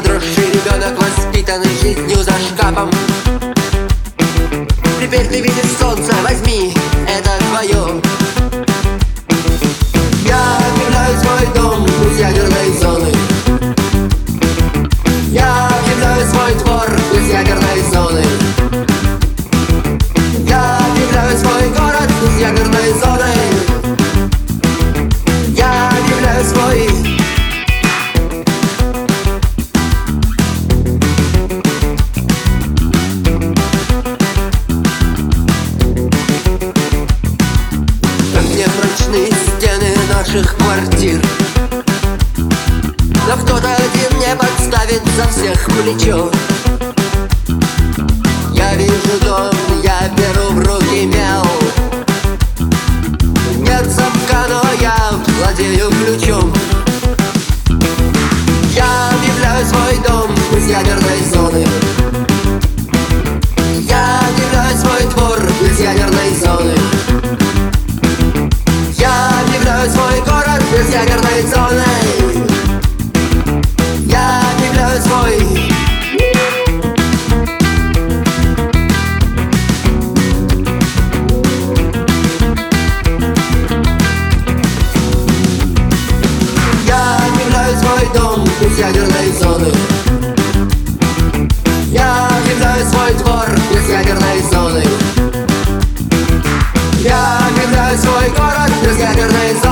подросший ребенок, воспитанный жизнью за шкафом. Теперь ты видишь солнце, возьми, это твое. Я объявляю свой дом из ядерной зоны. Я объявляю свой двор из ядерной зоны. Я объявляю свой город из ядерной зоны. Я объявляю свой... Непрочные стены наших квартир, но кто-то один не подставит за всех плечо. Я вижу дом, я беру в руки мел. Нет замка, но я владею ключом. Я объявляю свой дом из ядерной зоны. Я объявляю свой двор из ядерной зоны. Я объявляю свой город из ядерной зоны. Я объявляю свой... Я объявляю свой дом из ядерной зоны. Я объявляю свой двор из ядерной зоны. Я объявляю свой город из ядерной зоны.